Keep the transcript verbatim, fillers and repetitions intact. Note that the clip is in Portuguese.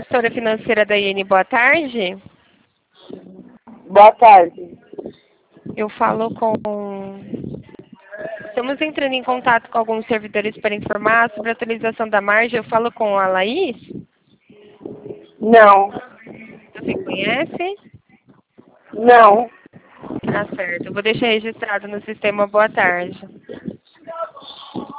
gestora financeira da I N, boa tarde. Boa tarde. Eu falo com... Estamos entrando em contato com alguns servidores para informar sobre a atualização da margem. Eu falo com a Laís. Não. Você conhece? Não. Tá certo. Eu vou deixar registrado no sistema. Boa tarde.